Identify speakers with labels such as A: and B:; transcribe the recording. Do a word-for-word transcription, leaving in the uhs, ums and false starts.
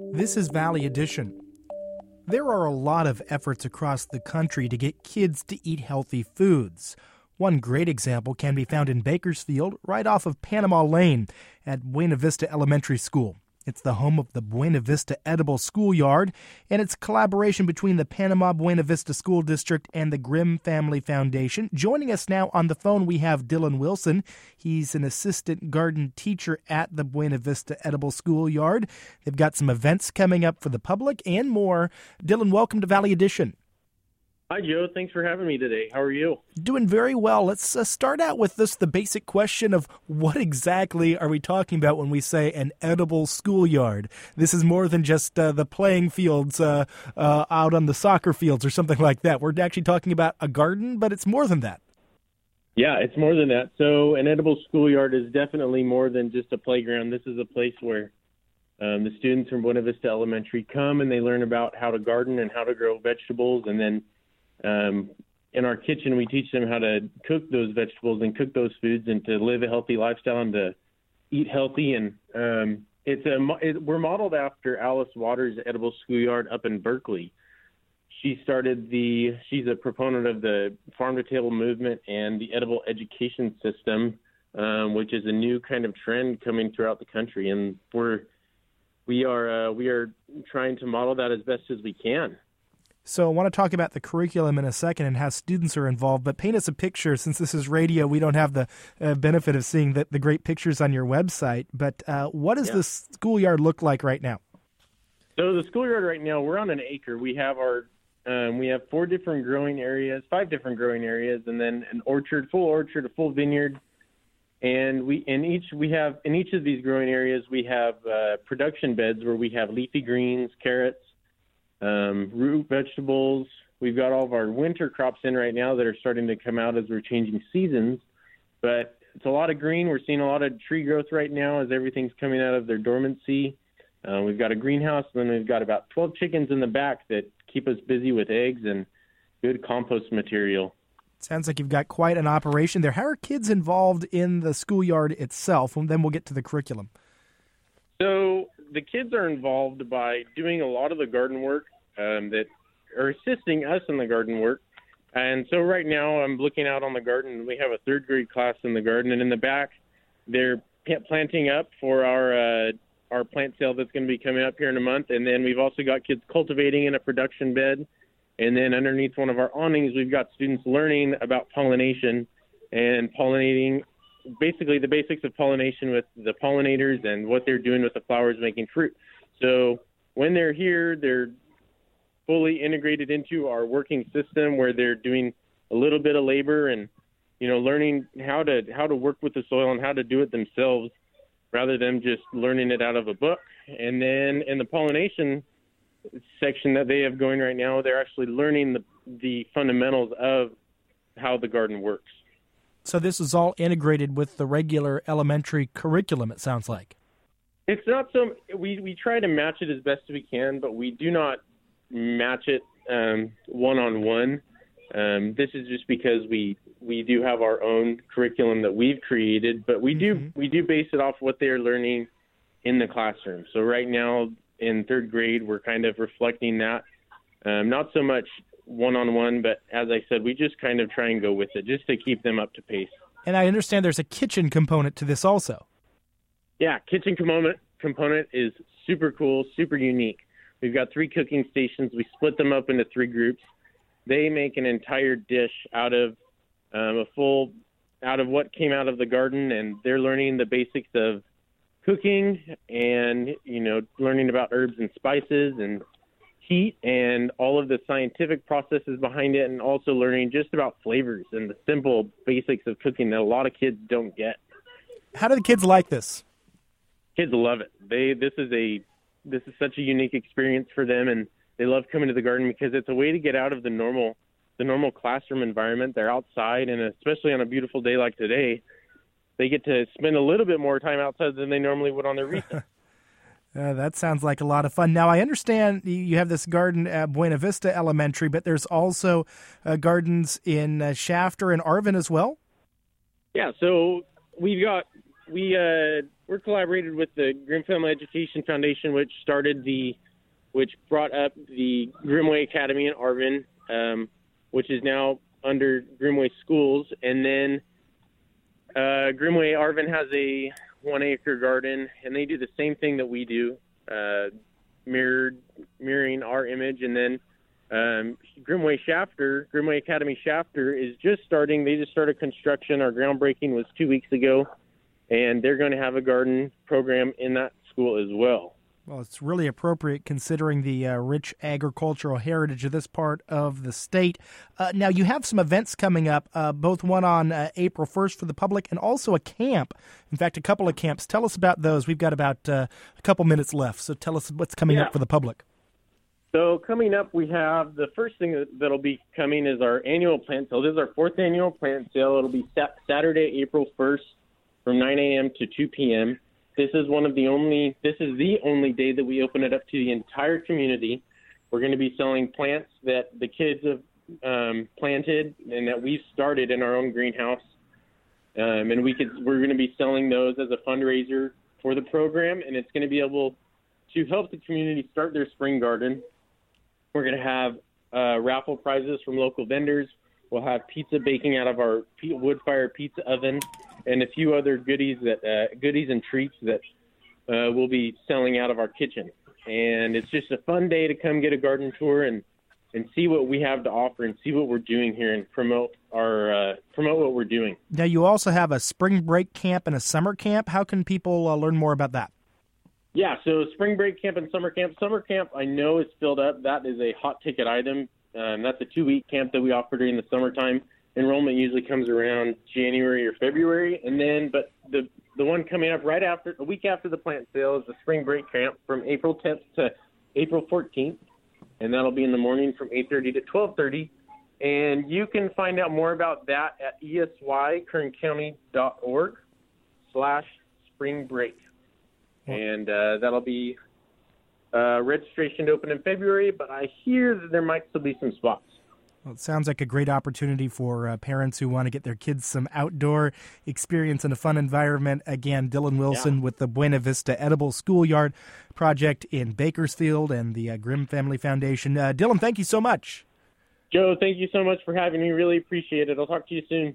A: This is Valley Edition. There are a lot of efforts across the country to get kids to eat healthy foods. One great example can be found in Bakersfield, right off of Panama Lane at Buena Vista Elementary School. It's the home of the Buena Vista Edible Schoolyard, and it's a collaboration between the Panama Buena Vista School District and the Grimm Family Foundation. Joining us now on the phone, we have Dylan Wilson. He's an assistant garden teacher at the Buena Vista Edible Schoolyard. They've got some events coming up for the public and more. Dylan, welcome to Valley Edition.
B: Hi, Joe. Thanks for having me today. How are you?
A: Doing very well. Let's uh, start out with this, the basic question of what exactly are we talking about when we say an edible schoolyard? This is more than just uh, the playing fields uh, uh, out on the soccer fields or something like that. We're actually talking about a garden, but it's more than that.
B: Yeah, it's more than that. So an edible schoolyard is definitely more than just a playground. This is a place where um, the students from Buena Vista Elementary come and they learn about how to garden and how to grow vegetables, and then Um, in our kitchen, we teach them how to cook those vegetables and cook those foods and to live a healthy lifestyle and to eat healthy. And um, it's a it, we're modeled after Alice Waters' Edible Schoolyard up in Berkeley. She started the she's a proponent of the farm to table movement and the edible education system, um, which is a new kind of trend coming throughout the country. And we're we are uh, we are trying to model that as best as we can.
A: So I want to talk about the curriculum in a second and how students are involved, but paint us a picture. Since this is radio, we don't have the uh, benefit of seeing the, the great pictures on your website, but uh, what does yeah. the schoolyard look like right now?
B: So the schoolyard right now, we're on an acre. We have our um, we have four different growing areas, five different growing areas, and then an orchard, full orchard, a full vineyard. And we in each we have in each of these growing areas we have uh, production beds where we have leafy greens, carrots, Um, root vegetables. We've got all of our winter crops in right now that are starting to come out as we're changing seasons. But it's a lot of green. We're seeing a lot of tree growth right now as everything's coming out of their dormancy. Uh, we've got a greenhouse, and then we've got about twelve chickens in the back that keep us busy with eggs and good compost material.
A: Sounds like you've got quite an operation there. How are kids involved in the schoolyard itself? And then we'll get to the curriculum.
B: So the kids are involved by doing a lot of the garden work um, that are assisting us in the garden work. And so right now I'm looking out on the garden. We have a third grade class in the garden, and in the back they're planting up for our uh, our plant sale that's going to be coming up here in a month. And then we've also got kids cultivating in a production bed. And then underneath one of our awnings, we've got students learning about pollination and pollinating, basically the basics of pollination with the pollinators and what they're doing with the flowers making fruit. So when they're here, they're fully integrated into our working system where they're doing a little bit of labor and, you know, learning how to how to work with the soil and how to do it themselves rather than just learning it out of a book. And then in the pollination section that they have going right now, they're actually learning the, the fundamentals of how the garden works.
A: So this is all integrated with the regular elementary curriculum, it sounds like.
B: It's not so we, – we try to match it as best we can, but we do not match it um, one-on-one. Um, this is just because we we do have our own curriculum that we've created, but we do mm-hmm. we do base it off what they're learning in the classroom. So right now in third grade, we're kind of reflecting that, um, not so much – one-on-one, but as I said, we just kind of try and go with it just to keep them up to pace.
A: And I understand there's a kitchen component to this also.
B: Yeah, kitchen component component is super cool, super unique. We've got three cooking stations. We split them up into three groups. They make an entire dish out of um, a full, out of what came out of the garden, and they're learning the basics of cooking and, you know, learning about herbs and spices and heat and all of the scientific processes behind it, and also learning just about flavors and the simple basics of cooking that a lot of kids don't get.
A: How do the kids like this?
B: Kids love it. They this is a this is such a unique experience for them, and they love coming to the garden because it's a way to get out of the normal the normal classroom environment. They're outside, and especially on a beautiful day like today, they get to spend a little bit more time outside than they normally would on their recess.
A: Uh, that sounds like a lot of fun. Now, I understand you have this garden at Buena Vista Elementary, but there's also uh, gardens in uh, Shafter and Arvin as well?
B: Yeah, so we've got, we uh, we're collaborated with the Grimm Family Education Foundation, which started the, which brought up the Grimmway Academy in Arvin, um, which is now under Grimmway Schools. And then uh, Grimmway Arvin has a one-acre garden, and they do the same thing that we do, uh, mirrored, mirroring our image. And then um, Grimmway Shafter, Grimmway Academy Shafter, is just starting. They just started construction. Our groundbreaking was two weeks ago, and they're going to have a garden program in that school as well.
A: Well, it's really appropriate considering the uh, rich agricultural heritage of this part of the state. Uh, now, you have some events coming up, uh, both one on uh, April first for the public and also a camp. In fact, a couple of camps. Tell us about those. We've got about uh, a couple minutes left, so tell us what's coming
B: yeah.
A: up for the public.
B: So coming up, we have the first thing that, that'll be coming is our annual plant sale. This is our fourth annual plant sale. It'll be sat- Saturday, April first from nine a.m. to two p.m. This is one of the only, this is the only day that we open it up to the entire community. We're going to be selling plants that the kids have um, planted and that we've started in our own greenhouse. Um, and we could, we're going to be selling those as a fundraiser for the program, and it's going to be able to help the community start their spring garden. We're going to have uh, raffle prizes from local vendors. We'll have pizza baking out of our wood-fired pizza oven, and a few other goodies that uh, goodies and treats that uh, we'll be selling out of our kitchen. And it's just a fun day to come get a garden tour and, and see what we have to offer and see what we're doing here and promote our uh, promote what we're doing.
A: Now, you also have a spring break camp and a summer camp. How can people uh, learn more about that?
B: Yeah, so spring break camp and summer camp. Summer camp, I know is filled up. That is a hot ticket item. Um, that's a two-week camp that we offer during the summertime. Enrollment usually comes around January or February, and then but the the one coming up right after, a week after the plant sale, is the spring break camp from April tenth to April fourteenth, and that'll be in the morning from eight thirty to twelve thirty. And you can find out more about that at E S Y Kern County dot org slash spring break, and uh, that'll be uh, registration to open in February. But I hear that there might still be some spots.
A: Well, it sounds like a great opportunity for uh, parents who want to get their kids some outdoor experience in a fun environment. Again, Dylan Wilson yeah. with the Buena Vista Edible Schoolyard Project in Bakersfield and the uh, Grimm Family Foundation. Uh, Dylan, thank you so much.
B: Joe, thank you so much for having me. Really appreciate it. I'll talk to you soon.